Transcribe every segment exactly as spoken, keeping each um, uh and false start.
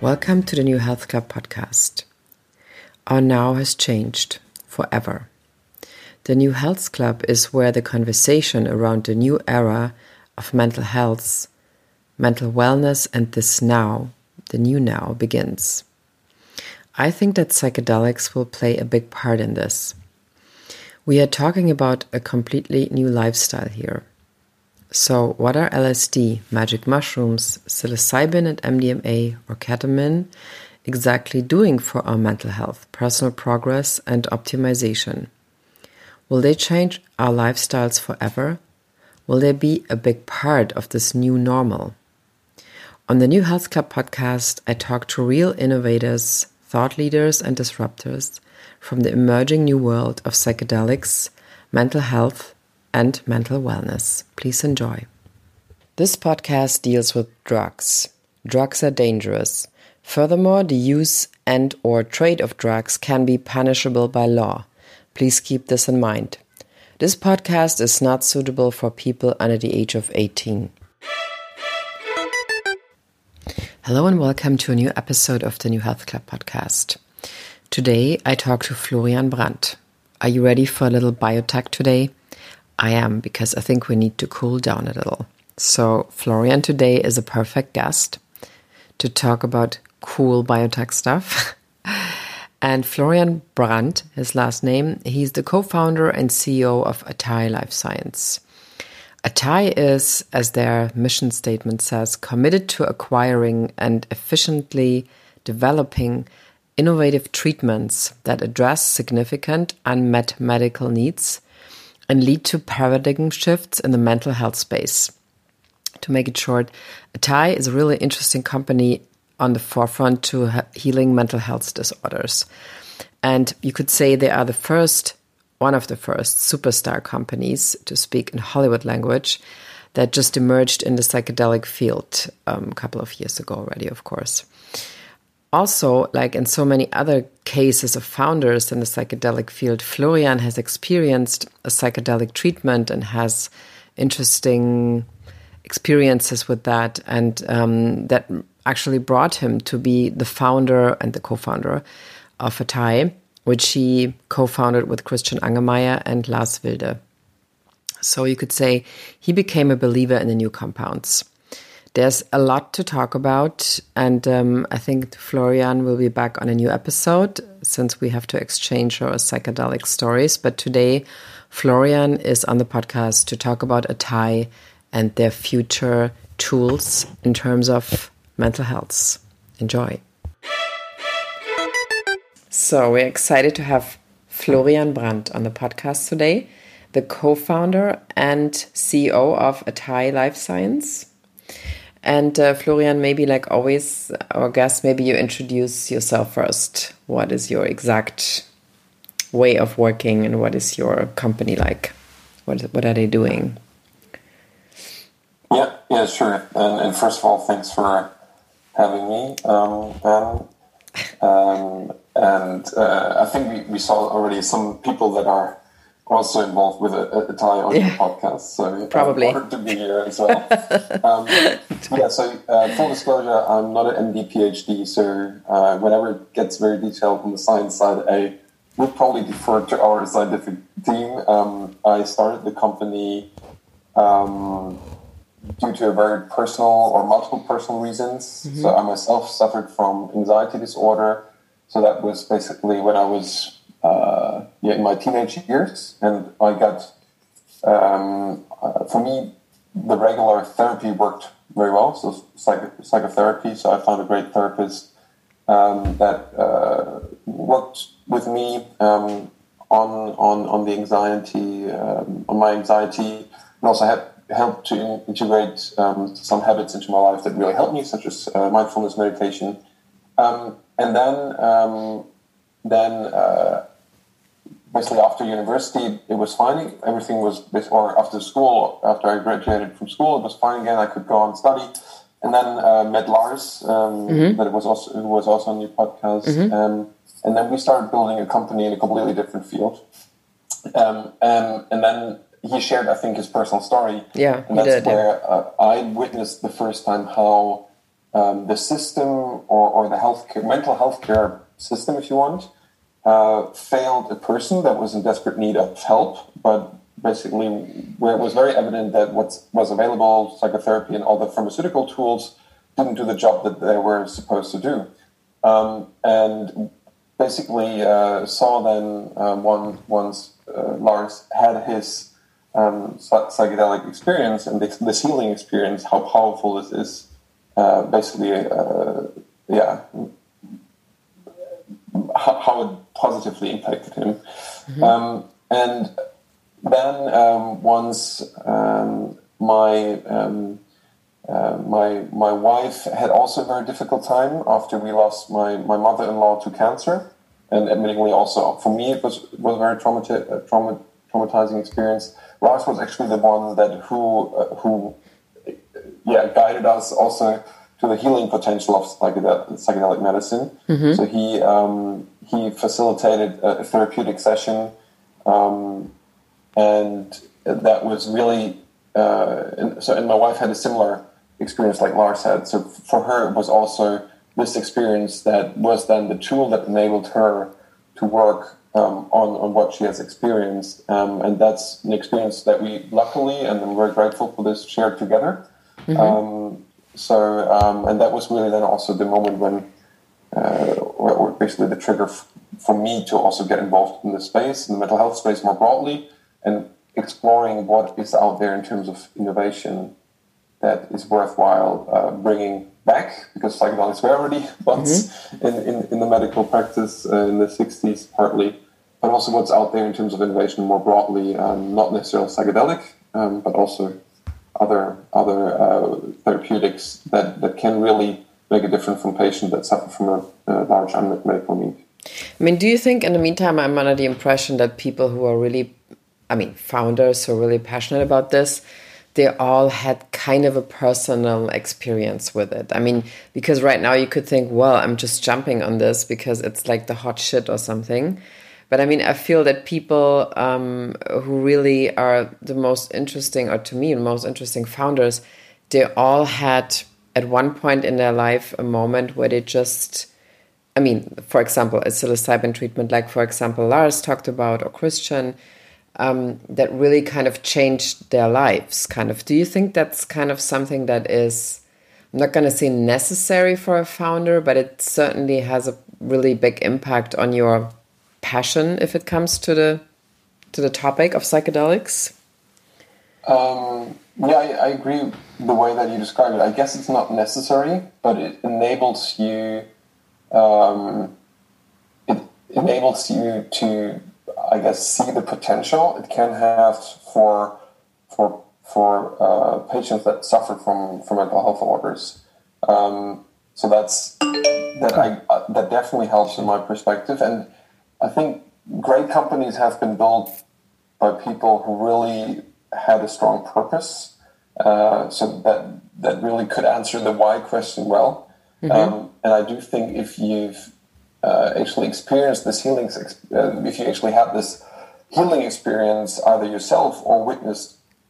Welcome to the New Health Club podcast. Our now has changed forever. The New Health Club is where the conversation around the new era of mental health, mental wellness, and this now, the new now, begins. I think that psychedelics will play a big part in this. We are talking about a completely new lifestyle here. So what are L S D, magic mushrooms, psilocybin and M D M A or ketamine exactly doing for our mental health, personal progress and optimization? Will they change our lifestyles forever? Will they be a big part of this new normal? On the New Health Club podcast, I talk to real innovators, thought leaders and disruptors from the emerging new world of psychedelics, mental health, and mental wellness. Please enjoy. This podcast deals with drugs. Drugs are dangerous. Furthermore, the use and or trade of drugs can be punishable by law. Please keep this in mind. This podcast is not suitable for people under the age of eighteen. Hello and welcome to a new episode of the New Health Club podcast. Today I talk to Florian Brandt. Are you ready for a little biotech today? I am, because I think we need to cool down a little. So Florian today is a perfect guest to talk about cool biotech stuff. And Florian Brandt, his last name, he's the co-founder and C E O of Atai Life Science. Atai is, as their mission statement says, committed to acquiring and efficiently developing innovative treatments that address significant unmet medical needs and lead to paradigm shifts in the mental health space. To make it short, Atai is a really interesting company on the forefront to healing mental health disorders. And you could say they are the first, one of the first superstar companies, to speak in Hollywood language, that just emerged in the psychedelic field um, a couple of years ago already, of course. Also, like in so many other cases of founders in the psychedelic field, Florian has experienced a psychedelic treatment and has interesting experiences with that. And um, that actually brought him to be the founder and the co-founder of Atai, which he co-founded with Christian Angermayer and Lars Wilde. So you could say he became a believer in the new compounds. There's a lot to talk about, and um, I think Florian will be back on a new episode since we have to exchange our psychedelic stories. But today, Florian is on the podcast to talk about Atai and their future tools in terms of mental health. Enjoy. So we're excited to have Florian Brandt on the podcast today, the co-founder and C E O of Atai Life Science. And uh, Florian, maybe like always, our guest, maybe you introduce yourself first. What is your exact way of working and what is your company like? What what are they doing? Yeah, yeah, sure. And, and first of all, thanks for having me. Um, and um, and uh, I think we, we saw already some people that are also involved with a, a tie on yeah. the podcast, so probably I'm honored to be here as well. um, yeah, so uh, full disclosure, I'm not an M D PhD, so uh, whenever it gets very detailed on the science side, I would probably defer to our scientific team. Um, I started the company um, due to a very personal or multiple personal reasons. Mm-hmm. So I myself suffered from anxiety disorder. So that was basically when I was Uh, yeah, in my teenage years, and I got, um, uh, for me, the regular therapy worked very well, so psych- psychotherapy, so I found a great therapist um, that uh, worked with me um, on, on on the anxiety, um, on my anxiety, and also had helped to in- integrate um, some habits into my life that really helped me, such as uh, mindfulness meditation. Um, and then, um, then uh, basically after university, it was fine. Everything was, or after school, after I graduated from school, it was fine again. I could go on and study. And then uh, met Lars, um, mm-hmm. that was also who was also on your podcast. Mm-hmm. Um, and then we started building a company in a completely different field. Um, and, and then he shared, I think, his personal story. Yeah, and that's he did, where yeah. uh, I witnessed the first time how um, the system or, or the healthcare, mental health care system, if you want, uh, failed a person that was in desperate need of help, but basically where it was very evident that what was available, psychotherapy and all the pharmaceutical tools, didn't do the job that they were supposed to do. Um, and basically uh, saw then um, one, once uh, Lars had his um, psychedelic experience and this, this healing experience, how powerful this is, uh, basically, uh, yeah, how, how it positively impacted him. Mm-hmm. Um, and then um, once um, my... Um, Uh, my my wife had also a very difficult time after we lost my, my mother-in-law to cancer, and admittingly also for me it was was a very traumati- uh, trauma, traumatizing experience. Lars was actually the one that who uh, who yeah guided us also to the healing potential of psychedelic, psychedelic medicine. Mm-hmm. So he um, he facilitated a therapeutic session, um, and that was really uh, and so and my wife had a similar experience like Lars had. So for her, it was also this experience that was then the tool that enabled her to work um, on, on what she has experienced. Um, and that's an experience that we luckily, and I'm very grateful for this, shared together. Mm-hmm. Um, so, um, and that was really then also the moment when, uh, or, or basically the trigger f- for me to also get involved in the space, in the mental health space more broadly, and exploring what is out there in terms of innovation that is worthwhile uh, bringing back, because psychedelics were already once mm-hmm. in, in, in the medical practice uh, in the sixties partly, but also what's out there in terms of innovation more broadly, um, not necessarily psychedelic, um, but also other other uh, therapeutics that, that can really make a difference from patients that suffer from a, a large unmet medical need. I mean, do you think in the meantime, I'm under the impression that people who are really, I mean, founders who are really passionate about this, they all had kind of a personal experience with it. I mean, because right now you could think, well, I'm just jumping on this because it's like the hot shit or something. But I mean, I feel that people um, who really are the most interesting, or to me, the most interesting founders, they all had at one point in their life a moment where they just, I mean, for example, a psilocybin treatment, like for example, Lars talked about, or Christian, Um, that really kind of changed their lives, kind of. Do you think that's kind of something that is, I'm not going to say necessary for a founder, but it certainly has a really big impact on your passion if it comes to the to the topic of psychedelics? Um, yeah, I, I agree the way that you described it. I guess it's not necessary, but it enables you, um, it enables you to, I guess, see the potential it can have for for for uh, patients that suffer from, from mental health disorders. Um, so that's that I uh, that definitely helps in my perspective, and I think great companies have been built by people who really had a strong purpose, uh, so that that really could answer the why question well. Mm-hmm. Um, and I do think if you've Uh, actually experience this healing, uh, if you actually have this healing experience either yourself or witnessed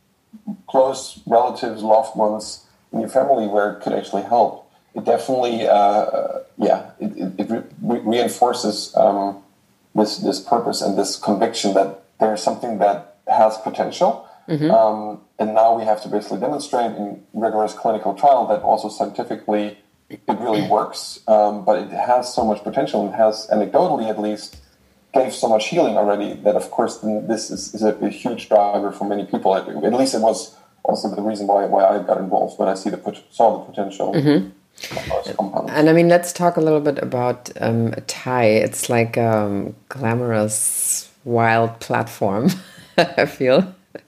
close relatives, loved ones in your family where it could actually help, it definitely, uh, yeah, it, it, it re- reinforces um, this this purpose and this conviction that there is something that has potential. Mm-hmm. Um, and now we have to basically demonstrate in rigorous clinical trial that also scientifically it really works, um, but it has so much potential and has, anecdotally at least, gave so much healing already that, of course, this is, is a, a huge driver for many people. At, at least it was also the reason why why I got involved when I see the saw the potential. Mm-hmm. And I mean, let's talk a little bit about um, Atai. It's like a um, glamorous, wild platform, I feel,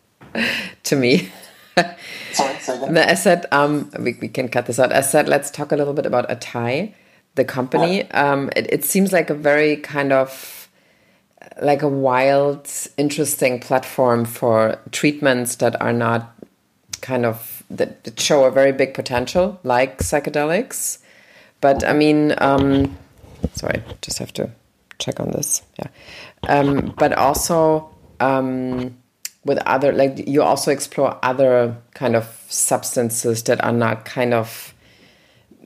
to me. Sorry, say again? I said, um, we, we can cut this out. I said, let's talk a little bit about Atai, the company. Yeah. Um, it, it seems like a very kind of, like a wild, interesting platform for treatments that are not kind of, that, that show a very big potential, like psychedelics. But I mean, um, sorry, just have to check on this. Yeah. Um, but also, um, with other, like you also explore other kind of substances that are not kind of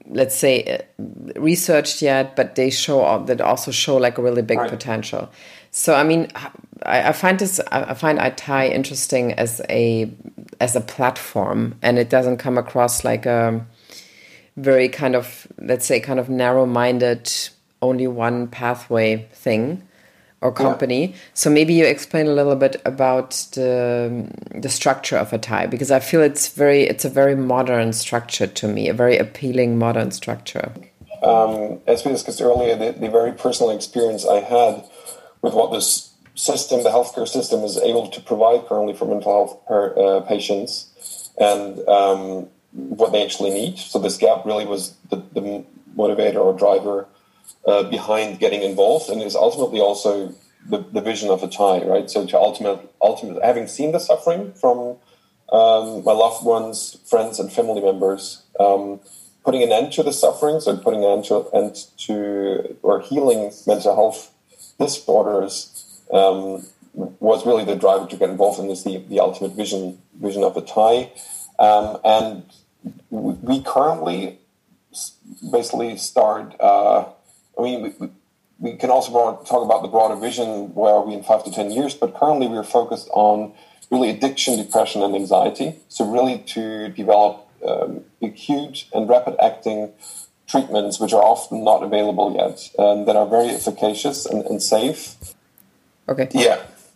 let's say, uh, researched yet, but they show that also show like a really big right. potential. So, I mean, I, I find this, I find iTie interesting as a as a platform, and it doesn't come across like a very kind of, let's say, kind of narrow-minded, only one pathway thing or company. Yeah. So maybe you explain a little bit about the the structure of iTie, because I feel it's very it's a very modern structure to me, a very appealing modern structure. Um, as we discussed earlier, the, the very personal experience I had with what this system, the healthcare system, is able to provide currently for mental health per, uh, patients, and um, what they actually need. So this gap really was the, the motivator or driver uh, behind getting involved, and is ultimately also the, the vision of iTie, right? So to ultimate, ultimate, having seen the suffering from um, my loved ones, friends, and family members, um, putting an end to the suffering, so putting an end to, end to or healing mental health disorders, um, was really the driver to get involved in this, the, the ultimate vision vision of iTie. Um, and we currently basically start, uh, I mean, we, we can also talk about the broader vision, where are we in five to ten years, but currently we're focused on really addiction, depression, and anxiety. So really to develop um, acute and rapid-acting treatments, which are often not available yet, and that are very efficacious and, and safe. Okay. Yeah.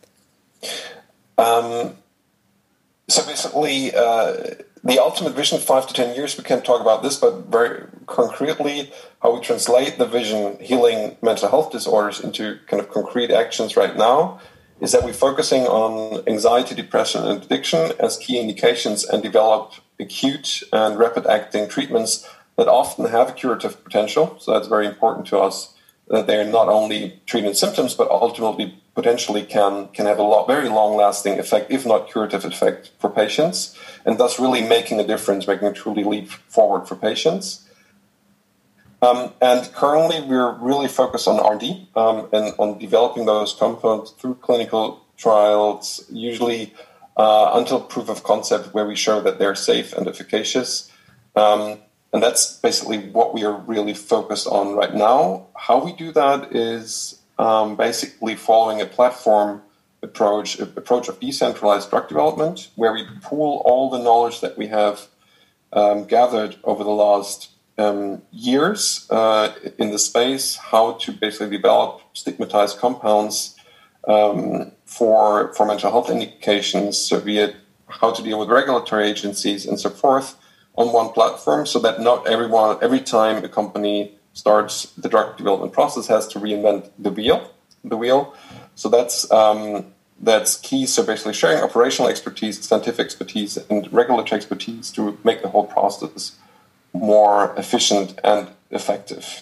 Um, so basically, uh, the ultimate vision, five to ten years, we can talk about this, but very concretely, how we translate the vision, healing mental health disorders, into kind of concrete actions right now, is that we're focusing on anxiety, depression, and addiction as key indications, and develop acute and rapid-acting treatments that often have a curative potential. So that's very important to us, that they're not only treating symptoms, but ultimately potentially can can have a lot, very long-lasting effect, if not curative effect, for patients, and thus really making a difference, making a truly leap forward for patients. Um, and currently, we're really focused on R and D um, and on developing those compounds through clinical trials, usually uh, until proof of concept, where we show that they're safe and efficacious. Um, and that's basically what we are really focused on right now. How we do that is um, basically following a platform approach, approach of decentralized drug development, where we pool all the knowledge that we have um, gathered over the last um, years uh, in the space, how to basically develop stigmatized compounds um, for, for mental health indications, so be it how to deal with regulatory agencies and so forth, on one platform, so that not everyone, every time a company starts the drug development process, has to reinvent the wheel. The wheel. So that's um, that's key. So basically, sharing operational expertise, scientific expertise, and regulatory expertise to make the whole process more efficient and effective.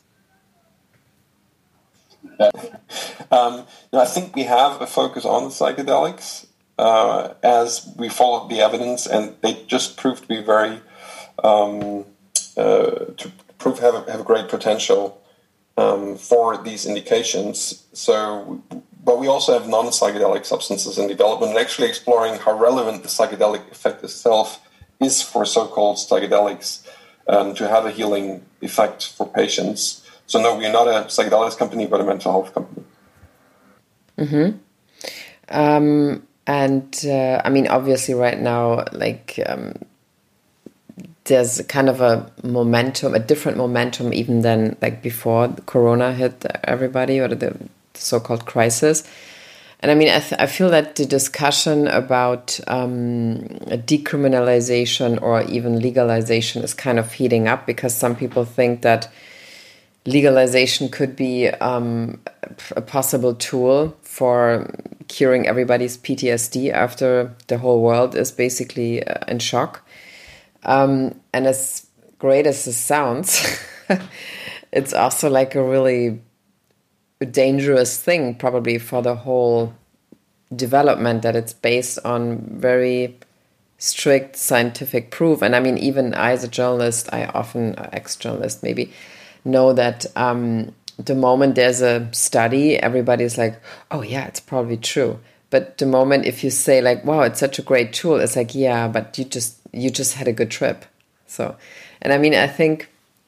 um, now, I think we have a focus on the psychedelics. Uh, as we followed the evidence, and they just proved to be very, um, uh, to prove have a, have a great potential um, for these indications. So, but we also have non-psychedelic substances in development, and actually exploring how relevant the psychedelic effect itself is for so-called psychedelics um, to have a healing effect for patients. So, no, we are not a psychedelics company, but a mental health company. Mm-hmm. Um, And, uh, I mean, obviously right now, like, um, there's kind of a momentum, a different momentum even than, like, before the Corona hit everybody, or the so-called crisis. And, I mean, I, th- I feel that the discussion about um, decriminalization or even legalization is kind of heating up, because some people think that legalization could be um, a possible tool for curing everybody's P T S D after the whole world is basically uh, in shock. Um, and as great as this sounds, it's also like a really dangerous thing probably for the whole development, that it's based on very strict scientific proof. And I mean, even I as a journalist, I often, ex-journalist maybe, know that um, the moment there's a study, everybody's like, oh yeah, it's probably true. But the moment if you say like, wow, it's such a great tool, it's like, yeah, but you just you just had a good trip. So, and I mean, I think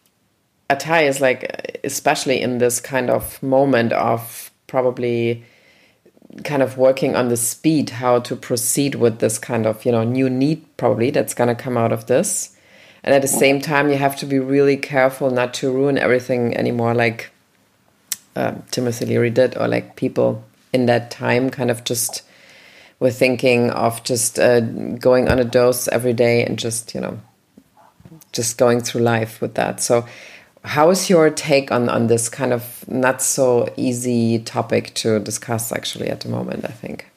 Atai is like, especially in this kind of moment of probably kind of working on the speed, how to proceed with this kind of, you know, new need probably that's going to come out of this. And at the same time, you have to be really careful not to ruin everything anymore, like uh, Timothy Leary did, or like people in that time kind of just were thinking of just uh, going on a dose every day and just, you know, just going through life with that. So how is your take on, on this kind of not so easy topic to discuss actually at the moment, I think?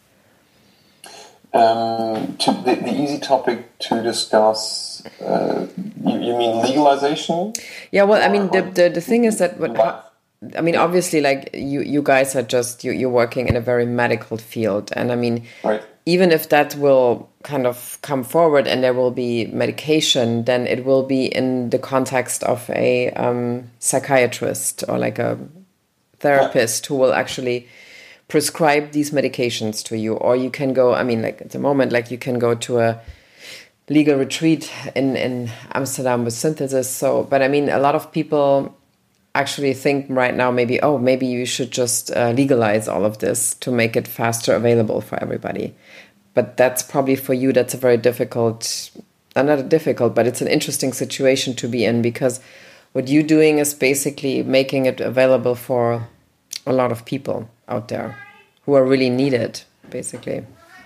Um, to the, the easy topic to discuss, uh, you, you mean legalization? Yeah, well, I mean, the, the, the thing is that, what, how, I mean, obviously, like, you, you guys are just, you, you're working in a very medical field. And I mean, right. even if that will kind of come forward and there will be medication, then it will be in the context of a um, psychiatrist or like a therapist yeah. who will actually prescribe these medications to you. Or you can go, I mean, like at the moment, like you can go to a legal retreat in, in Amsterdam with Synthesis. So, but I mean, a lot of people actually think right now maybe, oh, maybe you should just uh, legalize all of this to make it faster available for everybody. But that's probably for you, that's a very difficult, uh, not a difficult, but it's an interesting situation to be in, because what you're doing is basically making it available for a lot of people out there who are really needed, basically.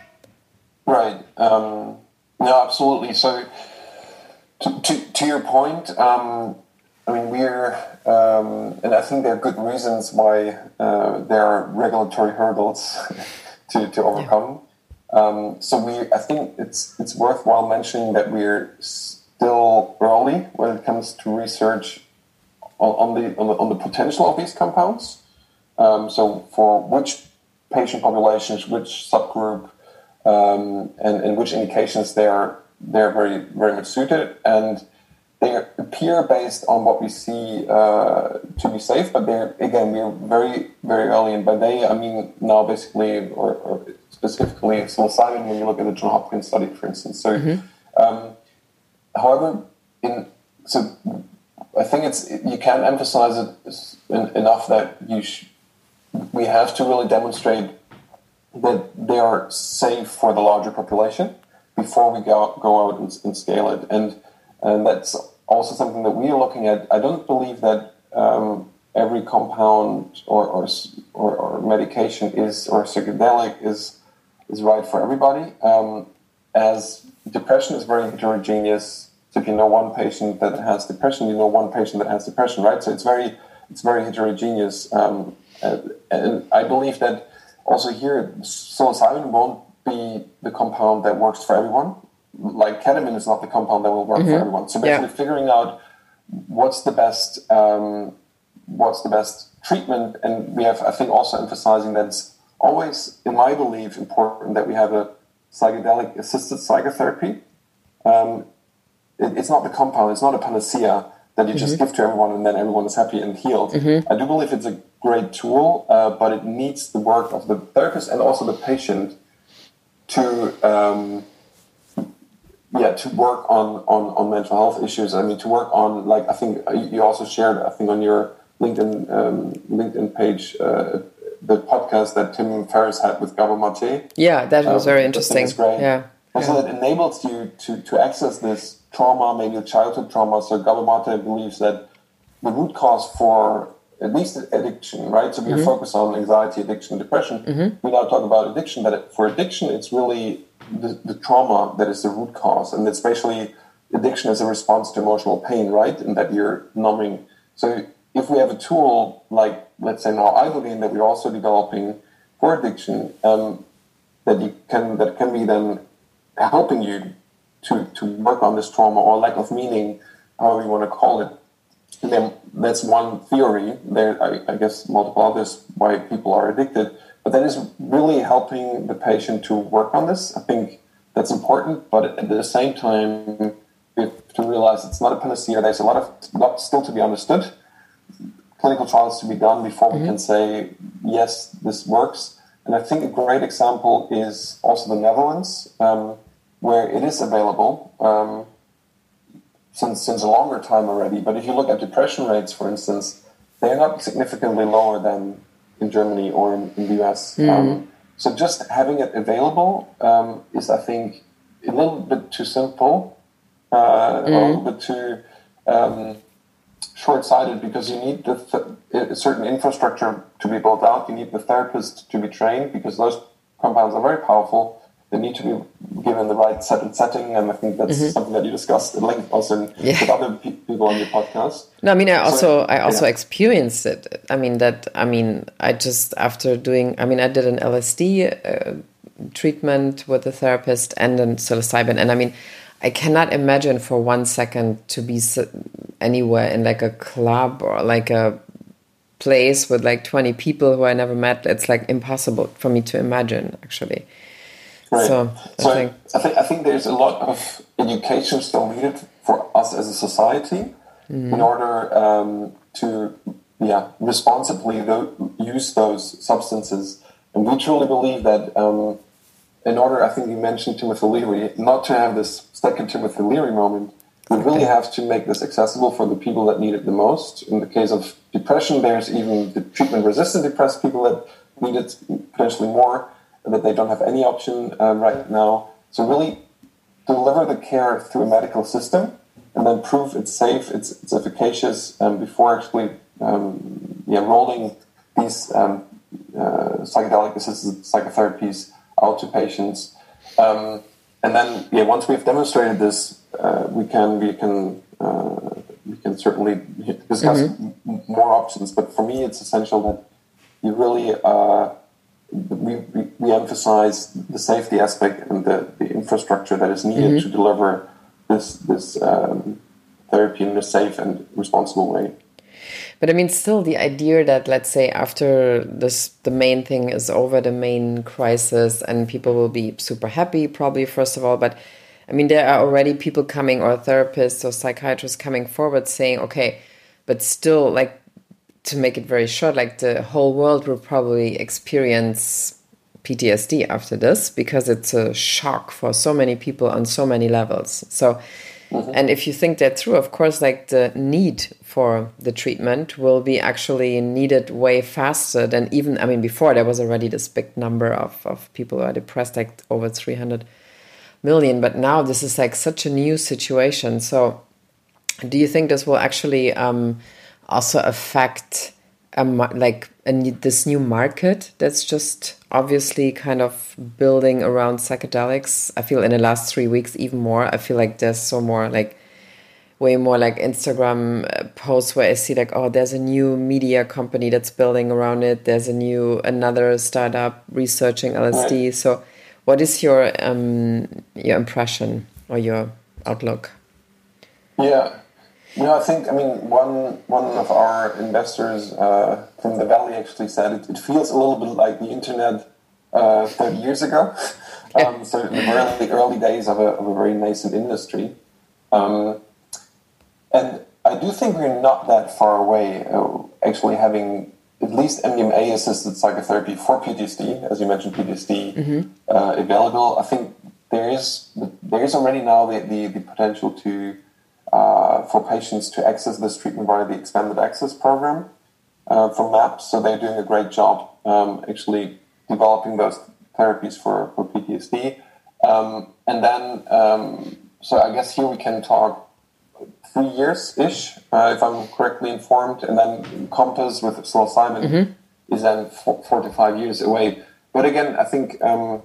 Right. Um, no, absolutely. So to, to, to your point, um, I mean, we're, um, and I think there are good reasons why uh, there are regulatory hurdles to, to overcome. Yeah. Um, so we, I think it's it's worthwhile mentioning that we're still early when it comes to research on, on the on the on the potential of these compounds. Um, so for which patient populations, which subgroup, um, and, and which indications they're they're very very much suited, and they appear based on what we see uh, to be safe, but they're, again, we're very, very early. And by they, I mean now basically, or, or specifically psilocybin, when you look at the Johns Hopkins study, for instance. So, mm-hmm. um, however, in so I think it's you can emphasize it in, enough that you sh- we have to really demonstrate that they are safe for the larger population before we go, go out and, and scale it. And and that's also something that we are looking at. I don't believe that um, every compound or, or or or medication is or psychedelic is is right for everybody. Um, as depression is very heterogeneous. So if you know one patient that has depression, you know one patient that has depression, right? So it's very it's very heterogeneous. Um, and, and I believe that also here, psilocybin won't be the compound that works for everyone. Like ketamine is not the compound that will work mm-hmm. for everyone. So basically, yeah. figuring out what's the best, um, what's the best treatment, and we have, I think, also emphasizing that it's always, in my belief, important that we have a psychedelic-assisted psychotherapy. Um, it, it's not the compound; it's not a panacea that you mm-hmm. just give to everyone and then everyone is happy and healed. Mm-hmm. I do believe it's a great tool, uh, but it needs the work of the therapist and also the patient to. Um, Yeah, to work on, on, on mental health issues. I mean, to work on, like, I think you also shared, I think, on your LinkedIn um, LinkedIn page, uh, the podcast that Tim Ferriss had with Gabor Mate. Yeah, that was um, very interesting. It's great. Yeah. Also, yeah. it enables you to, to access this trauma, maybe childhood trauma. So Gabor Mate believes that the root cause for at least addiction, right? So we mm-hmm. focus on anxiety, addiction, depression. Mm-hmm. We now talk about addiction, but for addiction, it's really The, the trauma that is the root cause, and especially addiction as a response to emotional pain, right? And that you're numbing. So if we have a tool like, let's say now ibogaine that we're also developing for addiction, um, that you can that can be then helping you to to work on this trauma or lack of meaning, however you want to call it. And then that's one theory. There, I, I guess, multiple others why people are addicted. But that is really helping the patient to work on this. I think that's important, but at the same time, we have to realize it's not a panacea. There's a lot of lot still to be understood, clinical trials to be done before mm-hmm. we can say, yes, this works. And I think a great example is also the Netherlands, um, where it is available. Um, since since a longer time already. But if you look at depression rates, for instance, they're not significantly lower than in Germany or in, in the U S. Mm. Um, so just having it available um, is, I think, a little bit too simple, uh, mm. or a little bit too um, short-sighted, because you need the th- a certain infrastructure to be built out. You need the therapist to be trained, because those compounds are very powerful. They need to be given the right set and setting, and I think that's mm-hmm. something that you discussed at length also yeah. with other pe- people on your podcast. No, I mean, I also, so, I also yeah. experienced it. I mean, that, I mean, I just, after doing, I mean, I did an L S D uh, treatment with a therapist and then psilocybin, and I mean, I cannot imagine for one second to be anywhere in like a club or like a place with like twenty people who I never met. It's like impossible for me to imagine, actually. Right. So, so I, think, I think I think there's a lot of education still needed for us as a society mm-hmm. in order um, to yeah responsibly th- use those substances. And we truly believe that um, in order, I think you mentioned Timothy Leary, not to have this second Timothy Leary moment, we really have to make this accessible for the people that need it the most. In the case of depression, there's even the treatment-resistant depressed people that need it potentially more, and that they don't have any option uh, right now. So really deliver the care through a medical system and then prove it's safe, it's, it's efficacious um, before actually um, yeah, rolling these um, uh, psychedelic-assisted psychotherapies out to patients. Um, and then, yeah, once we've demonstrated this, uh, we can we can uh, we can certainly discuss mm-hmm. m- more options. But for me, it's essential that you really uh, we, we we emphasize the safety aspect and the, the infrastructure that is needed mm-hmm. to deliver this this um, therapy in a safe and responsible way. But I mean, still the idea that, let's say, after this, the main thing is over, the main crisis, and people will be super happy, probably, first of all. But I mean, there are already people coming, or therapists or psychiatrists coming forward saying, okay, but still, like, to make it very short, like the whole world will probably experience P T S D after this, because it's a shock for so many people on so many levels. So, mm-hmm. and if you think that through, of course, like the need for the treatment will be actually needed way faster than even, I mean, before there was already this big number of, of people who are depressed, like over three hundred million. But now this is like such a new situation. So do you think this will actually um, also affect um, like a, this new market that's just obviously kind of building around psychedelics? I feel in the last three weeks, even more, I feel like there's so more like way more like Instagram posts where I see like, oh, there's a new media company that's building around it. There's a new, another startup researching L S D. Right. So what is your um, your impression or your outlook? Yeah. You know, I think, I mean, one one of our investors uh, from the Valley actually said it, it feels a little bit like the internet uh, thirty years ago. um, so in the early, early days of a, of a very nascent industry. Um, and I do think we're not that far away, uh, actually having at least M D M A-assisted psychotherapy for P T S D, as you mentioned, P T S D, mm-hmm. uh, available. I think there is there is already now the, the, the potential to uh, for patients to access this treatment via the Expanded Access Program uh, from MAPS. So they're doing a great job um, actually developing those therapies for, for P T S D. Um, and then, um, so I guess here we can talk three years-ish, uh, if I'm correctly informed, and then Compass with psilocybin mm-hmm. is then four, four to five years away. But again, I think um,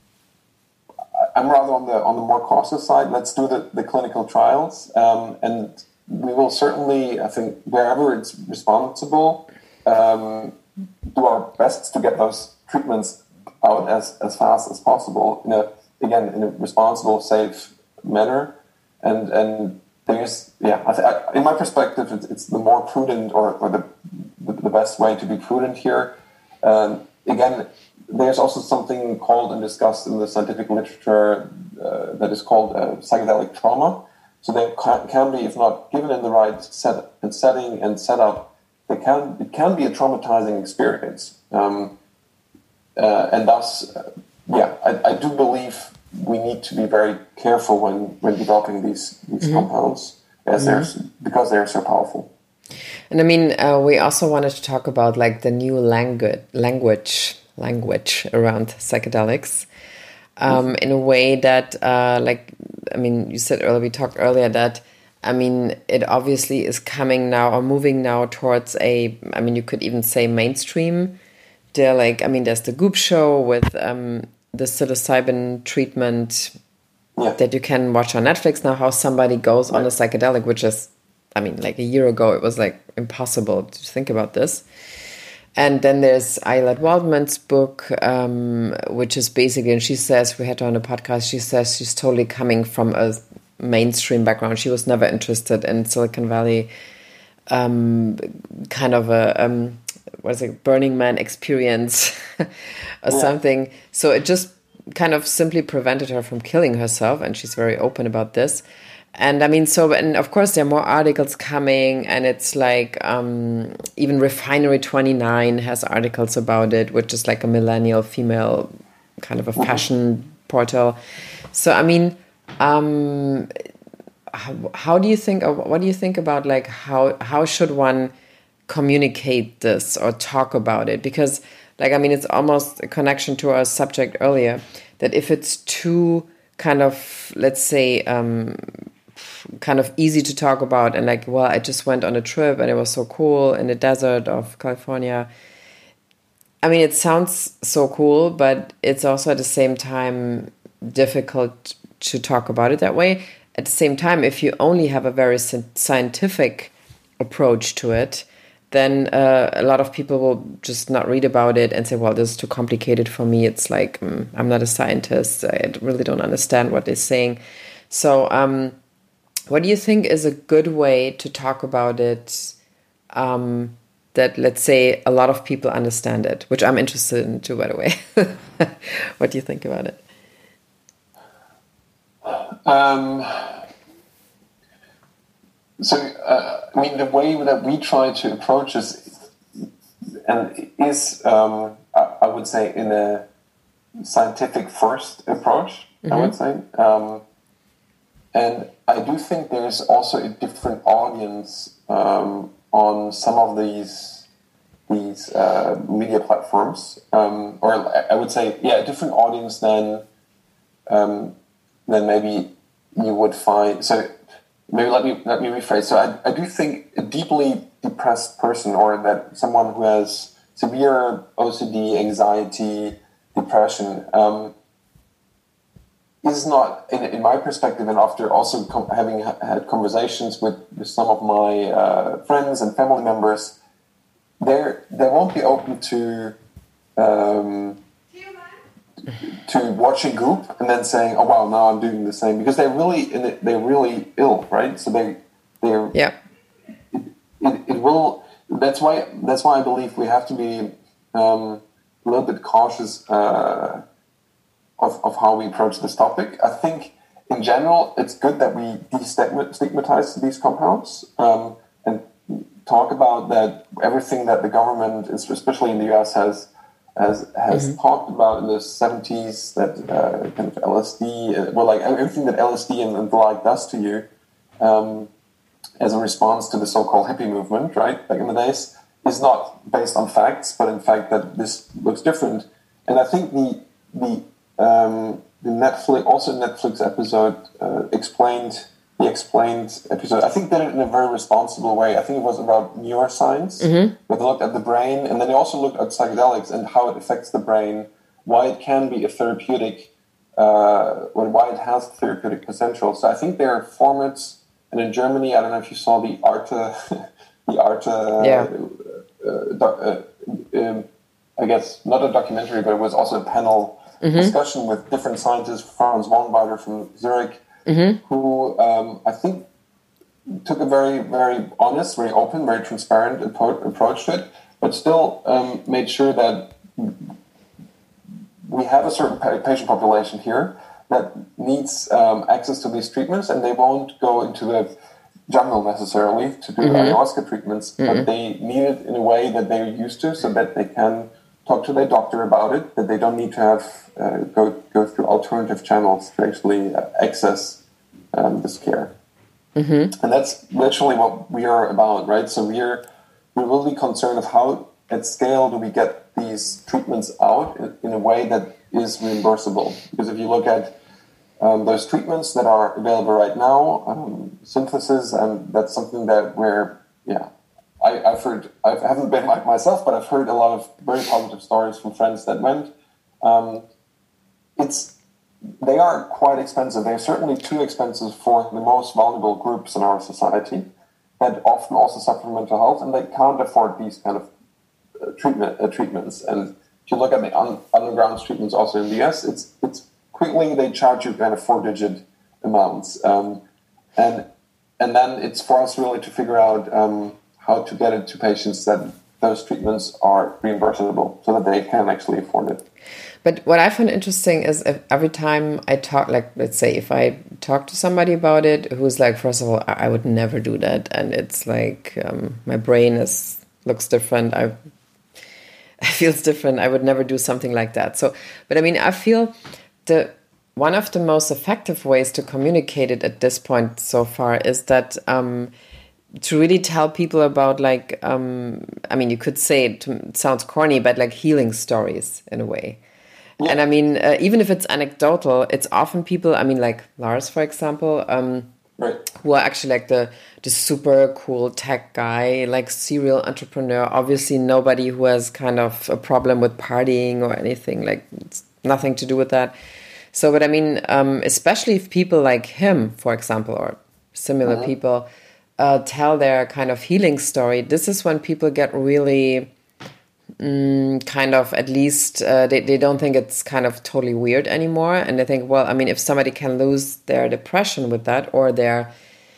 I'm rather on the on the more cautious side. Let's do the, the clinical trials, um, and we will certainly, I think, wherever it's responsible, um, do our best to get those treatments out as, as fast as possible, in a, again, in a responsible, safe manner, and and There's, yeah, I th- I, in my perspective, it's, it's the more prudent or, or the, the the best way to be prudent here. Um, again, there's also something called and discussed in the scientific literature uh, that is called uh, psychedelic trauma. So they can, can be, if not given in the right set and setting and setup, they can it can be a traumatizing experience. Um, uh, and thus, uh, yeah, I, I do believe we need to be very careful when, when developing these, these mm-hmm. compounds. as mm-hmm. they're because they're so powerful. And I mean, uh, we also wanted to talk about like the new language, language, language around psychedelics, um, mm-hmm. in a way that, uh, like, I mean, you said earlier, we talked earlier that, I mean, it obviously is coming now or moving now towards a, I mean, you could even say mainstream. They're like, I mean, there's the Goop show with um, the psilocybin treatment yeah. that you can watch on Netflix now, how somebody goes right. on a psychedelic, which is, I mean, like a year ago, it was like impossible to think about this. And then there's Ayelet Waldman's book, um, which is basically, and she says, we had her on a podcast, she says she's totally coming from a mainstream background. She was never interested in Silicon Valley, um, kind of a, um, what is it, Burning Man experience or yeah. something. So it just kind of simply prevented her from killing herself. And she's very open about this. And I mean, so, and of course, there are more articles coming, and it's like um, even Refinery twenty-nine has articles about it, which is like a millennial female kind of a fashion mm-hmm. portal. So, I mean, um, how, how do you think, or what do you think about like how how should one communicate this or talk about it? Because, like, I mean, it's almost a connection to our subject earlier, that if it's too kind of, let's say, um, kind of easy to talk about and like, well, I just went on a trip and it was so cool in the desert of California. I mean, it sounds so cool, but it's also at the same time difficult to talk about it that way. At the same time, if you only have a very scientific approach to it, then uh, a lot of people will just not read about it and say, well, this is too complicated for me. It's like, mm, I'm not a scientist. I really don't understand what they're saying. So, um, what do you think is a good way to talk about it um, that, let's say, a lot of people understand it, which I'm interested in too, by the way. What do you think about it? Um, so, uh, I mean, the way that we try to approach this and is, um, I, I would say, in a scientific first approach, mm-hmm. I would say. Um, and I do think there's also a different audience um, on some of these these uh, media platforms, um, or I would say, yeah, a different audience than um, than maybe you would find. So maybe let me let me rephrase. So I, I do think a deeply depressed person, or that someone who has severe O C D, anxiety, depression. Um, is not, in, in my perspective, and after also com- having ha- had conversations with, with some of my uh, friends and family members, they they won't be open to um, to watching Goop and then saying, "Oh wow, now I'm doing the same," because they're really in it, they're really ill, right? So they they're yeah. It, it, it will. That's why that's why I believe we have to be um, a little bit cautious. Uh, Of, of how we approach this topic. I think in general it's good that we destigmatize these compounds um, and talk about that everything that the government, especially in the U S, has has has mm-hmm. talked about in the seventies, that uh, kind of L S D, uh, well, like everything that L S D and, and the like does to you um, as a response to the so-called hippie movement, right, back in the days, is not based on facts, but in fact that this looks different. And I think the the Um, the Netflix, also Netflix episode uh, explained the explained episode. I think did it in a very responsible way. I think it was about neuroscience, mm-hmm. where they looked at the brain, and then they also looked at psychedelics and how it affects the brain, why it can be a therapeutic, uh, or why it has therapeutic potential. So I think there are formats, and in Germany, I don't know if you saw the Arte, the Arte, yeah. uh, doc, uh, um, I guess not a documentary, but it was also a panel. Mm-hmm. discussion with different scientists, Franz Wonweider from Zurich, mm-hmm. who um, I think took a very, very honest, very open, very transparent appro- approach to it, but still um, made sure that we have a certain patient population here that needs um, access to these treatments, and they won't go into the jungle necessarily to do mm-hmm. ayahuasca treatments, mm-hmm. but they need it in a way that they're used to, so that they can talk to their doctor about it, that they don't need to have uh, go go through alternative channels to actually uh, access um, this care. Mm-hmm. And that's literally what we are about, right? So we're we're really concerned of how, at scale, do we get these treatments out in, in a way that is reimbursable. Because if you look at um, those treatments that are available right now, um, synthesis, and that's something that we're, yeah, I, I've heard, I haven't been like myself, but I've heard a lot of very positive stories from friends that went. Um, it's, they are quite expensive. They're certainly too expensive for the most vulnerable groups in our society that often also suffer from mental health, and they can't afford these kind of uh, treatment uh, treatments. And if you look at the un- underground treatments also in the U S, it's it's quickly they charge you kind of four-digit amounts, um, and and then it's for us really to figure out um, how to get it to patients that those treatments are reimbursable so that they can actually afford it. But what I find interesting is if every time I talk, like, let's say if I talk to somebody about it, who's like, first of all, I would never do that. And it's like, um, my brain is, looks different. I, I feels different. I would never do something like that. So, but I mean, I feel the, one of the most effective ways to communicate it at this point so far is that, um, to really tell people about, like, um, I mean, you could say it, it sounds corny, but like healing stories in a way. Yeah. And I mean, uh, even if it's anecdotal, it's often people, I mean, like Lars, for example, um, right. who are actually like the, the super cool tech guy, like serial entrepreneur. Obviously, nobody who has kind of a problem with partying or anything, like it's nothing to do with that. So, but I mean, um, especially if people like him, for example, or similar mm-hmm. people, uh, tell their kind of healing story, this is when people get really... Mm, kind of, at least uh, they, they don't think it's kind of totally weird anymore. And they think, well, I mean, if somebody can lose their depression with that, or their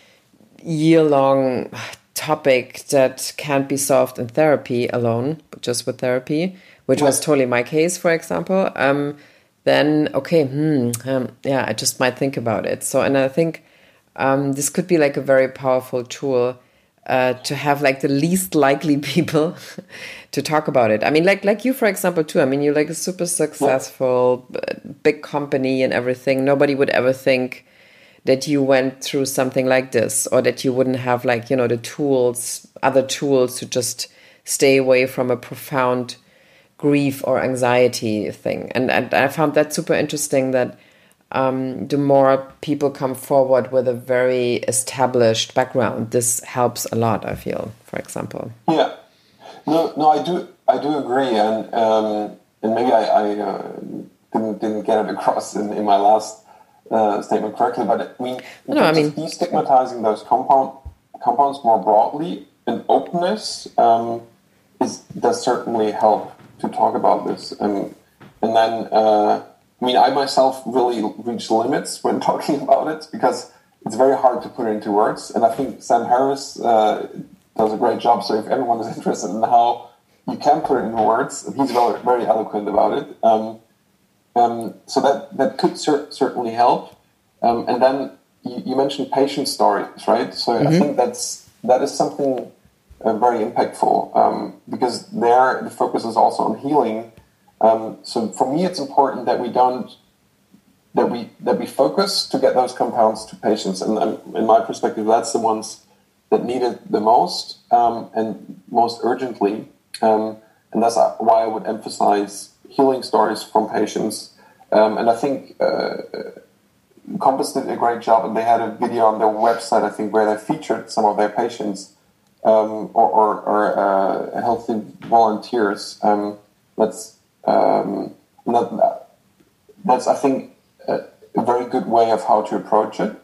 year-long topic that can't be solved in therapy alone, just with therapy, which was totally my case, for example, um, then, okay, hmm, um, yeah, I just might think about it. So, and I think um, this could be like a very powerful tool Uh, to have like the least likely people to talk about it. I mean, like like you, for example, too. I mean, you're like a super successful, uh, big company and everything. Nobody would ever think that you went through something like this, or that you wouldn't have, like, you know, the tools, other tools to just stay away from a profound grief or anxiety thing. And, and I found that super interesting that Um, the more people come forward with a very established background, this helps a lot, I feel, for example. Yeah, no, no, I do, I do agree, and um, and maybe I, I uh, didn't didn't get it across in, in my last uh, statement correctly, but I mean, in no, I mean, destigmatizing those compound compounds more broadly, and openness um, is does certainly help to talk about this, and and then. Uh, I mean, I myself really reach limits when talking about it because it's very hard to put it into words. And I think Sam Harris uh, does a great job. So if everyone is interested in how you can put it into words, he's very, very eloquent about it. Um, um, so that, that could cer- certainly help. Um, and then you, you mentioned patient stories, right? So mm-hmm. I think that's that is something uh, very impactful um, because there the focus is also on healing. Um, so for me, it's important that we don't that we that we focus to get those compounds to patients, and um, in my perspective, that's the ones that need it the most um, and most urgently, um, and that's why I would emphasize healing stories from patients. Um, and I think uh, Compass did a great job, and they had a video on their website, I think, where they featured some of their patients um, or, or, or uh, healthy volunteers. Um, that's Um, that, that's, I think, a, a very good way of how to approach it.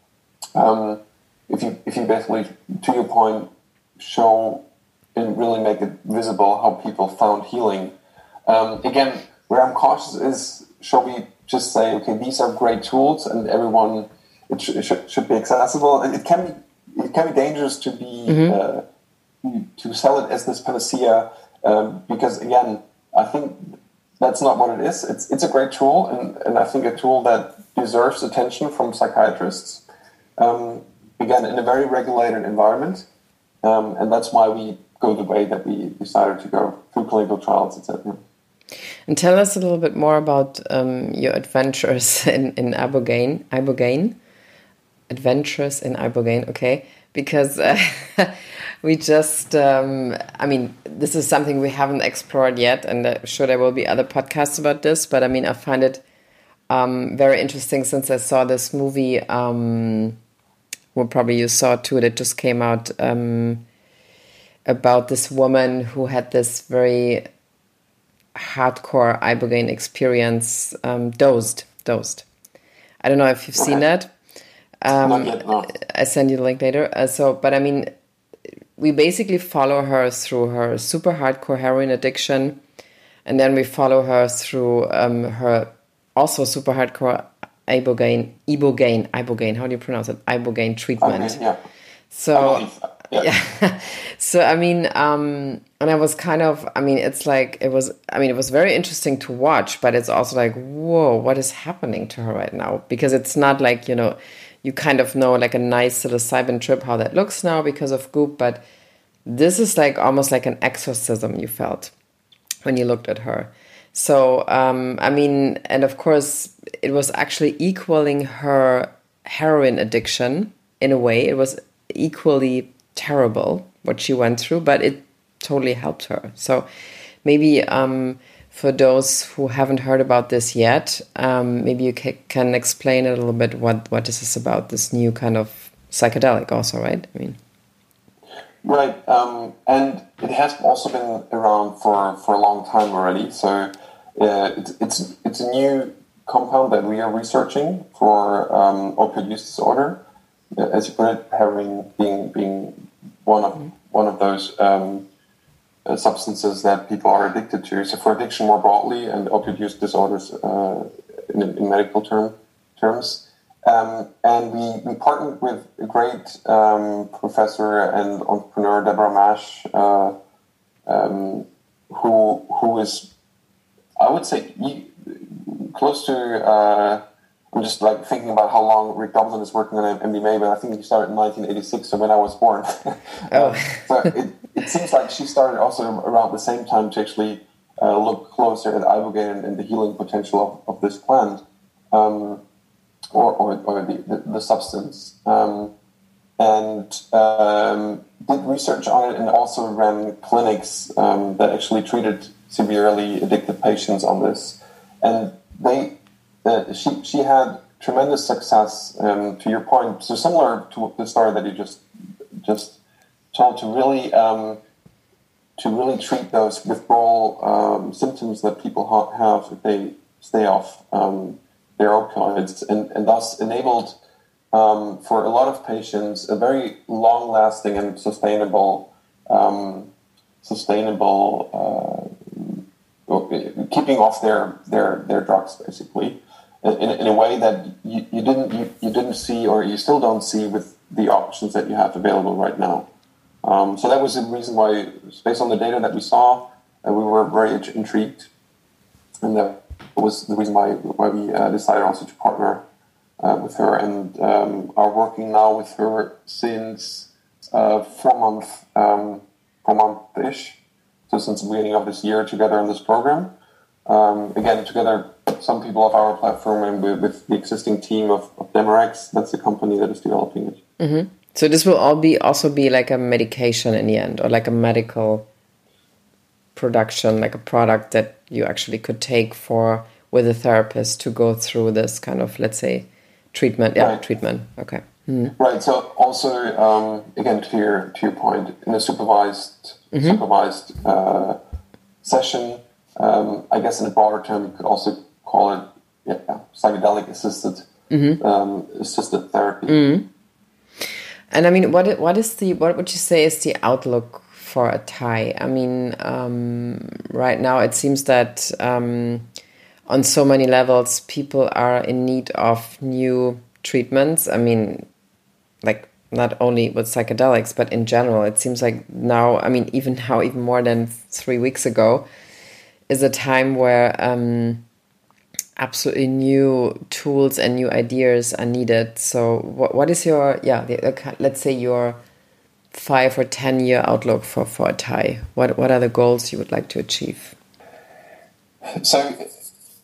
Um, if you, if you basically, to your point, show and really make it visible how people found healing. Um, again, where I'm cautious is, shall we just say, okay, these are great tools, and everyone it, sh- it should, should be accessible. And it can be it can be dangerous to be mm-hmm. uh, to sell it as this panacea um, because again. I think that's not what it is. It's it's a great tool, and, and I think a tool that deserves attention from psychiatrists. Um, again, in a very regulated environment, um, and that's why we go the way that we decided to go through clinical trials, et cetera. And tell us a little bit more about um, your adventures in in Ibogaine. Ibogaine. adventures in ibogaine, okay, because uh, we just, um, I mean, this is something we haven't explored yet, and I'm sure there will be other podcasts about this, but I mean, I find it um, very interesting since I saw this movie, um, well, probably you saw too, that just came out um, about this woman who had this very hardcore ibogaine experience, um, dosed, dosed. I don't know if you've okay. seen that. Um, Not yet, no. I send you the link later. Uh, so, but I mean, we basically follow her through her super hardcore heroin addiction, and then we follow her through um, her also super hardcore ibogaine, ibogaine, ibogaine. How do you pronounce it? Ibogaine treatment. Okay, yeah. So, yeah. yeah. So I mean, um, and I was kind of, I mean, it's like it was. I mean, it was very interesting to watch, but it's also like, whoa, what is happening to her right now? Because it's not like, you know, you kind of know like a nice psilocybin trip how that looks now because of Goop, but this is like almost like an exorcism you felt when you looked at her. So, um, I mean, and of course, it was actually equaling her heroin addiction in a way. It was equally terrible what she went through, but it totally helped her. So maybe um, for those who haven't heard about this yet, um, maybe you ca- can explain a little bit what, what this is about, this new kind of psychedelic also, right? I mean, Right, um, and it has also been around for, for a long time already. So uh, it's, it's it's a new compound that we are researching for um, opioid use disorder. As you put it, heroin being being one of mm-hmm. one of those um, uh, substances that people are addicted to. So for addiction more broadly, and opioid use disorders uh, in, in medical term terms. Um, and we, we partnered with a great um, professor and entrepreneur, Deborah Mash, uh, um, who who is, I would say, e- close to, uh, I'm just like thinking about how long Rick Doblin is working on M D M A, but I think he started in nineteen eighty-six, so when I was born. Oh. So it, it seems like she started also around the same time to actually uh, look closer at ibogaine and, and the healing potential of, of this plant. Um, Or, or, or the, the, the substance, um, and um, did research on it, and also ran clinics um, that actually treated severely addicted patients on this. And they, uh, she, she had tremendous success. Um, to your point, so similar to the story that you just just told, to really um, to really treat those withdrawal um, symptoms that people ha- have if they stay off. Um, their opioids, and, and thus enabled um, for a lot of patients a very long-lasting and sustainable, um, sustainable uh, keeping off their, their, their drugs, basically, in, in a way that you, you didn't you, you didn't see, or you still don't see, with the options that you have available right now. Um, so that was the reason why, based on the data that we saw, uh, we were very intrigued, and that was the reason why why we uh, decided also to partner uh, with her, and um, are working now with her since uh, four months, um, four month-ish, so since the beginning of this year, together in this program. Um, again, together, some people of our platform, and with, with the existing team of, of Demerex, that's the company that is developing it. Mm-hmm. So this will all be also be like a medication in the end, or like a medical production, like a product that you actually could take for with a therapist to go through this kind of, let's say, treatment. Yeah, right. treatment. Okay. Mm-hmm. Right. So also, um, again, to your to your point, in a supervised mm-hmm. supervised uh, session, um, I guess in a broader term, you could also call it yeah, psychedelic assisted mm-hmm. um, assisted therapy. Mm-hmm. And I mean, what what is the what would you say is the outlook for Atai? I mean, um, right now it seems that um, on so many levels, people are in need of new treatments. I mean, like not only with psychedelics, but in general, it seems like now, I mean, even now, even more than three weeks ago, is a time where um, absolutely new tools and new ideas are needed. So what what is your, yeah, the, let's say your five or ten year outlook for, for Atai? What what are the goals you would like to achieve? So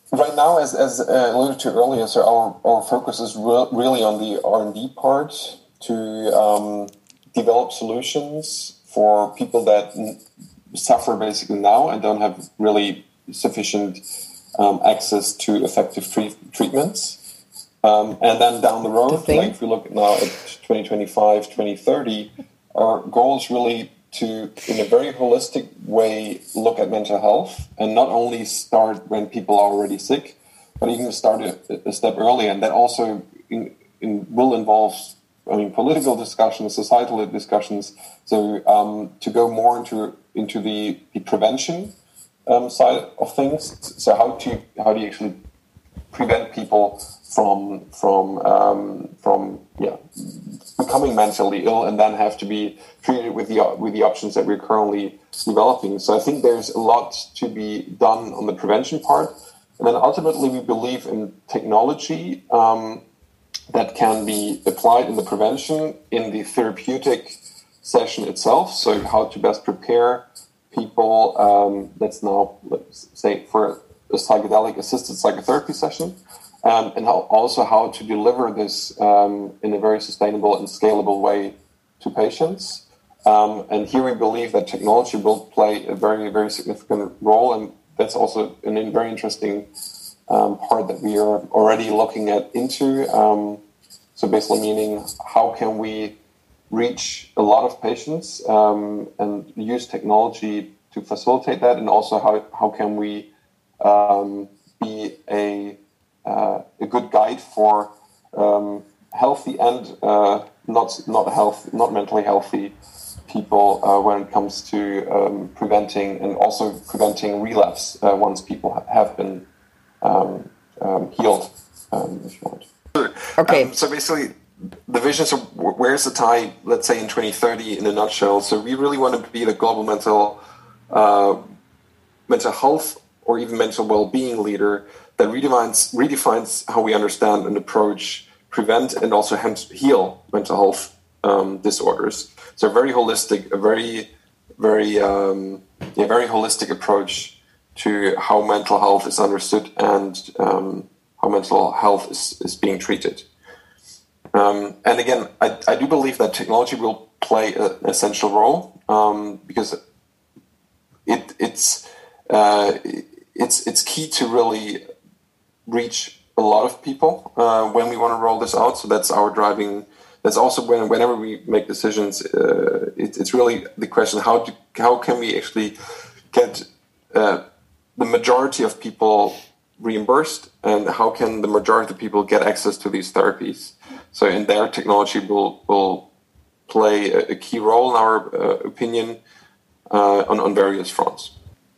right now, as as uh, alluded to earlier, so our, our focus is re- really on the R and D part to um, develop solutions for people that n- suffer basically now and don't have really sufficient um, access to effective tre- treatments. Um, and then down the road, the like if we look now at twenty twenty-five, twenty thirty, our goal is really to, in a very holistic way, look at mental health and not only start when people are already sick, but even start a, a step earlier. And that also in, in, will involve, I mean, political discussions, societal discussions. So um, to go more into into the, the prevention um, side of things. So how to how do you actually prevent people from from um, from yeah becoming mentally ill and then have to be treated with the with the options that we're currently developing. So I think there's a lot to be done on the prevention part, and then ultimately we believe in technology um, that can be applied in the prevention in the therapeutic session itself. So how to best prepare people. Um, that's now let's say for a psychedelic assisted psychotherapy session. Um, and how, also how to deliver this um, in a very sustainable and scalable way to patients. Um, and here we believe that technology will play a very, very significant role. And that's also an, a very interesting um, part that we are already looking at into. Um, so basically meaning how can we reach a lot of patients um, and use technology to facilitate that? And also how, how can we um, be a Uh, a good guide for um, healthy and uh, not not health, not mentally healthy people uh, when it comes to um, preventing and also preventing relapse uh, once people ha- have been um, um, healed. Um, if you want. Okay. Um, so basically, the vision. So where's the tie? Let's say in twenty thirty, in a nutshell. So we really want to be the global mental uh, mental health or even mental well-being leader that redefines, redefines how we understand and approach, prevent, and also hence heal mental health um, disorders. So a very holistic, a very, very, um, yeah, very holistic approach to how mental health is understood and um, how mental health is, is being treated. Um, and again, I, I do believe that technology will play a, an essential role um, because it, it's uh, it's it's key to really reach a lot of people uh, when we want to roll this out. So that's our driving. That's also when whenever we make decisions, uh, it, it's really the question: how do, how can we actually get uh, the majority of people reimbursed, and how can the majority of people get access to these therapies? So, in there, technology will will play a, a key role in our uh, opinion uh, on on various fronts.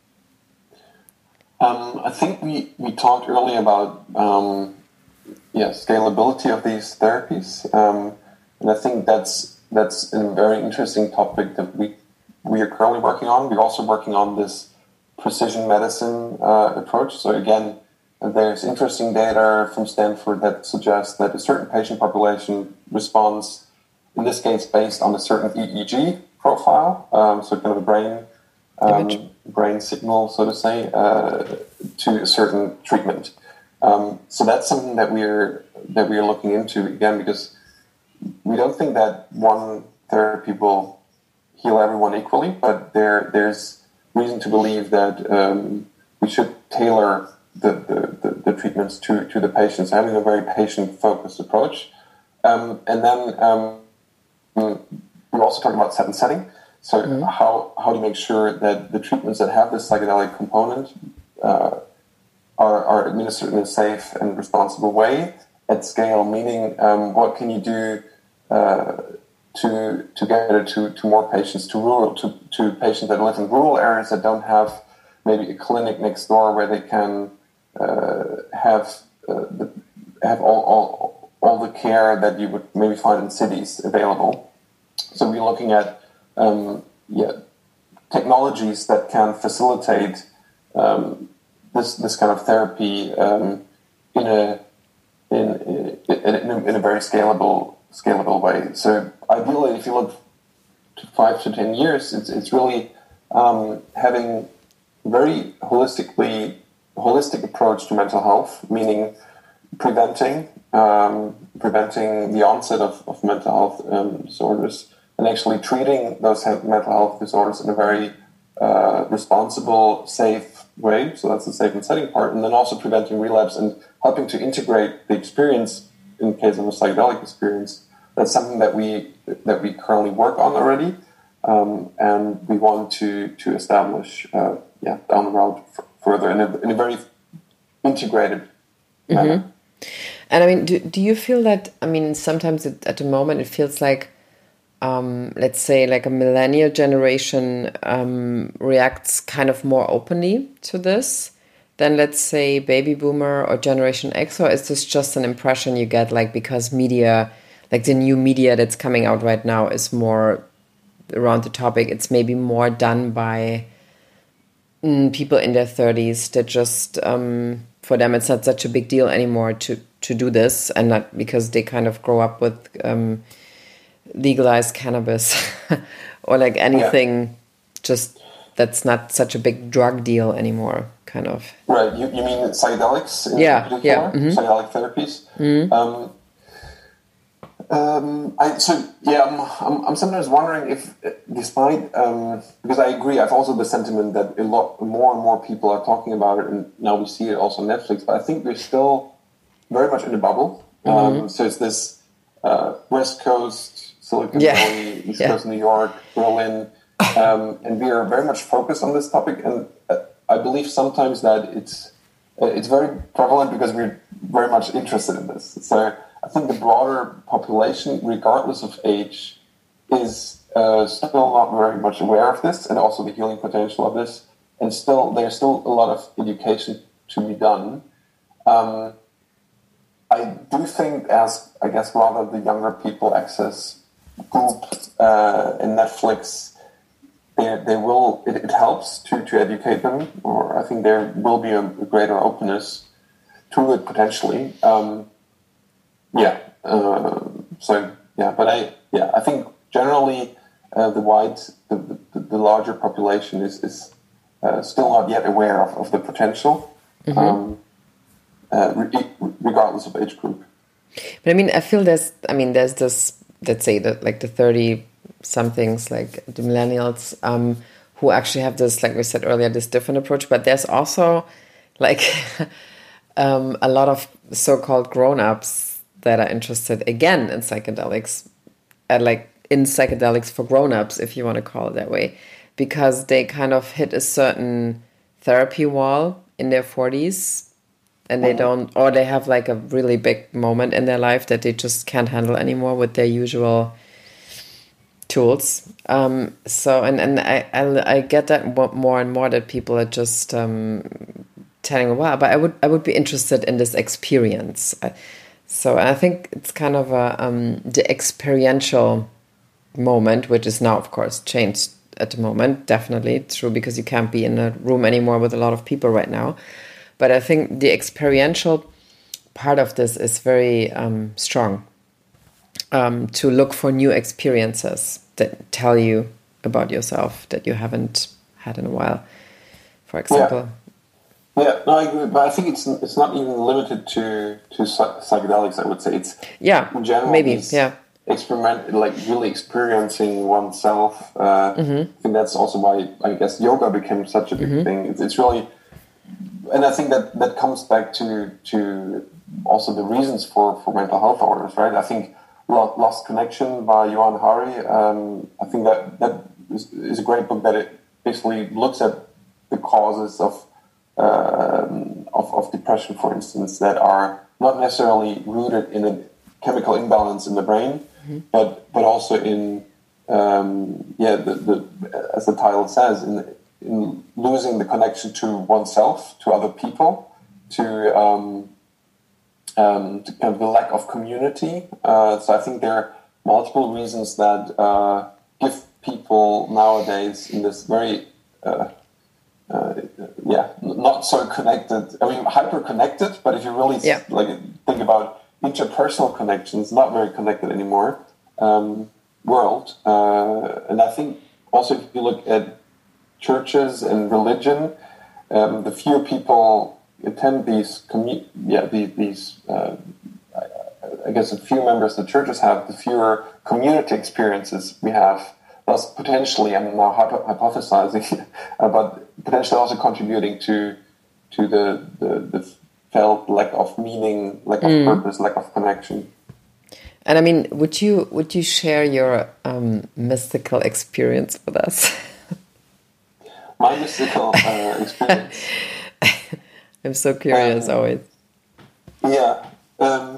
Um, I think we, we talked earlier about um, yeah scalability of these therapies, um, and I think that's that's a very interesting topic that we we are currently working on. We're also working on this precision medicine uh, approach. So again, there's interesting data from Stanford that suggests that a certain patient population responds, in this case, based on a certain E E G profile, um, so kind of a brain. Um, brain signal, so to say, uh, to a certain treatment. Um, so that's something that we're that we're looking into again, because we don't think that one therapy will heal everyone equally, but there there's reason to believe that um, we should tailor the, the, the, the treatments to, to the patients, having a very patient-focused approach. Um, and then um, we're also talking about set and setting. So mm-hmm. how, how to make sure that the treatments that have this psychedelic component uh, are, are administered in a safe and responsible way at scale, meaning um, what can you do uh, to to get it to, to more patients, to rural to, to patients that live in rural areas that don't have maybe a clinic next door where they can uh, have uh, the, have all, all all the care that you would maybe find in cities available. So we're looking at Um, yeah, technologies that can facilitate um, this this kind of therapy um, in a in in, in, a, in a very scalable scalable way. So ideally, if you look to five to ten years, it's it's really um, having very holistically holistic approach to mental health, meaning preventing um, preventing the onset of, of mental health um, disorders, and actually treating those mental health disorders in a very uh, responsible, safe way. So that's the safe and setting part, and then also preventing relapse and helping to integrate the experience in case of a psychedelic experience. That's something that we that we currently work on already, um, and we want to to establish uh, yeah down the road f- further in a, in a very integrated manner. Mm-hmm. And I mean, do do you feel that? I mean, sometimes it, at the moment it feels like, um, let's say, like a millennial generation um, reacts kind of more openly to this than, let's say, baby boomer or Generation X, or is this just an impression you get, like because media, like the new media that's coming out right now, is more around the topic? It's maybe more done by mm, people in their thirties that just um, for them it's not such a big deal anymore to to do this, and not because they kind of grow up with um, legalized cannabis or like anything, yeah. just that's not such a big drug deal anymore, kind of. Right. You, you mean psychedelics in yeah, particular? Yeah. Mm-hmm. Psychedelic therapies? Mm-hmm. Um, um, I, so, yeah, I'm, I'm, I'm sometimes wondering if, despite, um, because I agree, I've also the sentiment that a lot more and more people are talking about it, and now we see it also on Netflix, but I think we're still very much in a bubble. Mm-hmm. Um, so it's this uh, West Coast, Silicon yeah. Valley, East yeah. Coast, New York, Berlin, um, and we are very much focused on this topic. And uh, I believe sometimes that it's uh, it's very prevalent because we're very much interested in this. So I think the broader population, regardless of age, is uh, still not very much aware of this, and also the healing potential of this. And still, there's still a lot of education to be done. Um, I do think, as I guess rather the younger people access Goop uh, and Netflix, they, they will it, it helps to, to educate them, or I think there will be a, a greater openness to it potentially. Um, yeah. Uh, so yeah, but I yeah I think generally uh, the wide the, the, the larger population is is uh, still not yet aware of, of the potential. Mm-hmm. Um, Uh, regardless of age group. But I mean, I feel there's, I mean, there's this, let's say that like the thirty somethings, like the millennials, um, who actually have this, like we said earlier, this different approach. But there's also like um, a lot of so-called grown-ups that are interested again in psychedelics, and like in psychedelics for grown-ups, if you want to call it that way, because they kind of hit a certain therapy wall in their forties. And they don't, or they have like a really big moment in their life that they just can't handle anymore with their usual tools. Um, so, and, and I, I, I get that more and more, that people are just um, telling, wow, but I would, I would be interested in this experience. So I think it's kind of a, um, the experiential moment, which is now, of course, changed at the moment. Definitely true, because you can't be in a room anymore with a lot of people right now. But I think the experiential part of this is very um, strong, um, to look for new experiences that tell you about yourself that you haven't had in a while, for example. Yeah, yeah no, I agree. But I think it's it's not even limited to, to psychedelics, I would say. It's yeah, in general, maybe, yeah. Experiment, like really experiencing oneself. Uh, mm-hmm. I think that's also why, I guess, yoga became such a big mm-hmm. thing. It's, it's really... And I think that, that comes back to to also the reasons for, for mental health disorders, right? I think Lost Connection by Johan Hari, um, I think that, that is, is a great book that it basically looks at the causes of, uh, of, of depression, for instance, that are not necessarily rooted in a chemical imbalance in the brain, mm-hmm. but but also in, um, yeah, the, the as the title says, in the, in losing the connection to oneself, to other people, to, um, um, to kind of the lack of community. Uh, so I think there are multiple reasons that uh, give people nowadays in this very, uh, uh, yeah, not so connected, I mean, hyper-connected, but if you really yeah. like think about interpersonal connections, not very connected anymore, um, world. Uh, and I think also if you look at churches and religion, um, the fewer people attend these, commu- yeah, these, these uh, I, I guess, the fewer members the churches have, the fewer community experiences we have. Thus, potentially, I'm now hypothesizing, but potentially also contributing to to the the, the felt lack of meaning, lack of mm. purpose, lack of connection. And I mean, would you would you share your um, mystical experience with us? My mystical uh, experience. I'm so curious um, always. Yeah. Um,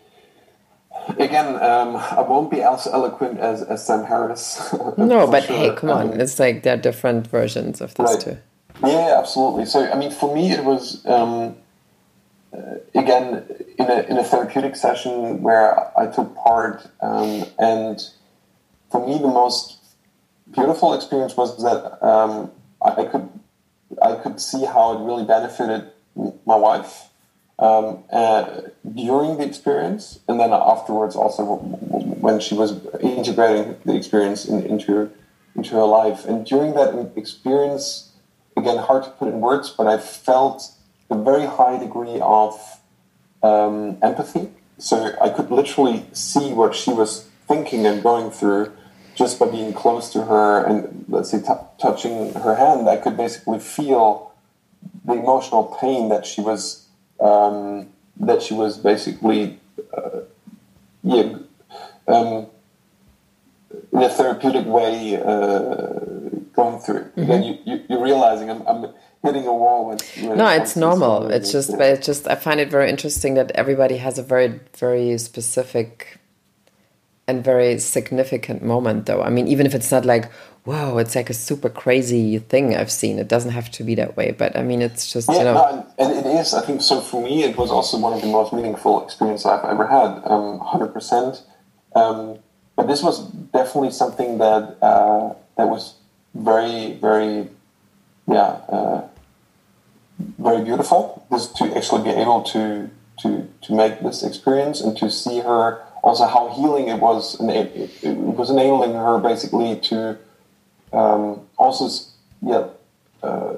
again, um, I won't be as eloquent as, as Sam Harris. No, but sure. Hey, come on. Um, it's like there are different versions of this right. too. Yeah, absolutely. So, I mean, for me, it was, um, uh, again, in a, in a therapeutic session where I took part. Um, and for me, the most beautiful experience was that um, I could I could see how it really benefited my wife um, uh, during the experience, and then afterwards also when she was integrating the experience in, into into her life. And during that experience, again, hard to put in words, but I felt a very high degree of um, empathy. So I could literally see what she was thinking and going through just by being close to her and, let's say, t- touching her hand. I could basically feel the emotional pain that she was um, that she was basically uh, yeah, um, in a therapeutic way uh, going through. Mm-hmm. Again, you, you, you're realizing I'm, I'm hitting a wall. When, when no, it's normal. It's just, but it's just, I find it very interesting that everybody has a very, very specific and very significant moment, though. I mean, even if it's not like, whoa, it's like a super crazy thing I've seen. It doesn't have to be that way. But I mean, it's just, yeah, you know. No, and it is, I think, so for me, it was also one of the most meaningful experiences I've ever had, um, one hundred percent. Um, but this was definitely something that uh, that was very, very, yeah, uh, very beautiful. Just to actually be able to, to, to make this experience and to see her. Also, how healing it was, and it, it, it was enabling her basically to um, also, yeah, uh,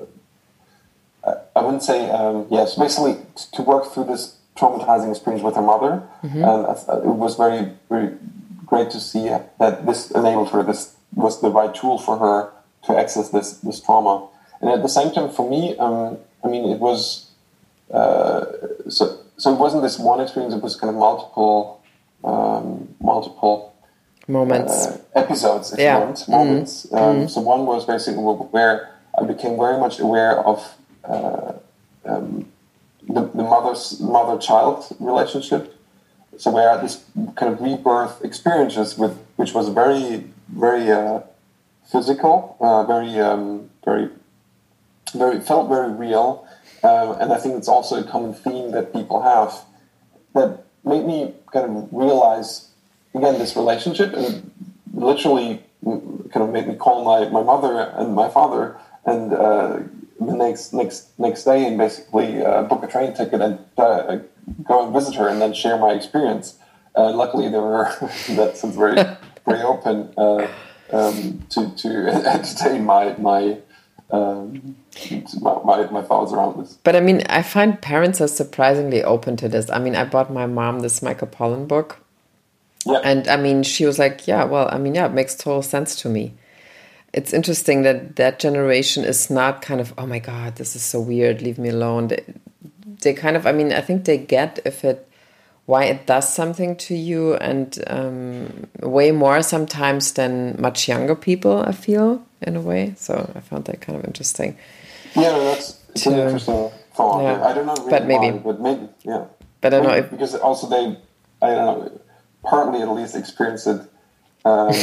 I wouldn't say, um, yes, basically to work through this traumatizing experience with her mother. Mm-hmm. And it was very, very great to see that this enabled her, this was the right tool for her to access this, this trauma. And at the same time, for me, um, I mean, it was, uh, so, so it wasn't this one experience, it was kind of multiple. Um, multiple moments, uh, episodes, if yeah. you want, moments. Mm-hmm. Um, mm-hmm. So one was basically where I became very much aware of uh, um, the, the mother's mother-child relationship. So where I had this kind of rebirth experiences with, which was very, very uh, physical, uh, very, um, very, very felt very real, uh, and I think it's also a common theme that people have that made me kind of realize, again, this relationship, and literally kind of made me call my, my mother and my father and uh, the next next next day and basically uh, book a train ticket and uh, go and visit her and then share my experience. Uh, luckily, they were, that sounds very very open uh, um, to to entertain my my. Um, my, my thoughts around this. But I mean, I find parents are surprisingly open to this. I mean, I bought my mom this Michael Pollan book. Yeah. And I mean, she was like, yeah, well, I mean, yeah, it makes total sense to me. It's interesting that that generation is not kind of, oh my God, this is so weird, leave me alone. They, they kind of, I mean, I think they get if it, why it does something to you, and um, way more sometimes than much younger people, I feel, in a way. So I found that kind of interesting. Yeah, that's it's to, an interesting thought. Yeah. I don't know really but maybe, why, but maybe, yeah. But I don't maybe, know if, because also they, I don't know, partly at least experience it, um,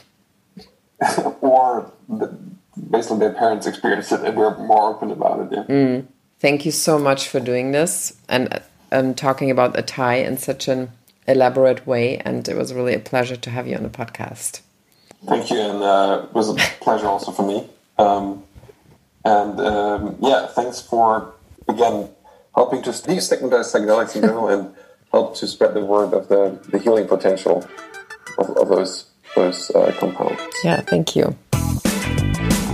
or the, basically their parents experience it, and we're more open about it. Yeah. Mm. Thank you so much for doing this and um, talking about a Thai in such an elaborate way, and it was really a pleasure to have you on the podcast. Thank you, and uh, it was a pleasure also for me. Um, and um, yeah, thanks for, again, helping to destigmatize psychedelics in general and help to spread the word of the, the healing potential of, of those, those uh, compounds. Yeah, thank you.